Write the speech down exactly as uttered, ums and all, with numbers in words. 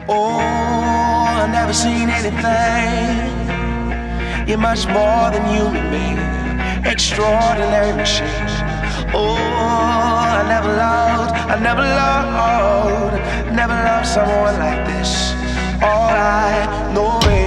Oh, I've never seen anything. You're much more than human being, extraordinary machine. Oh, I never loved, I never loved, never loved someone like this. All I know is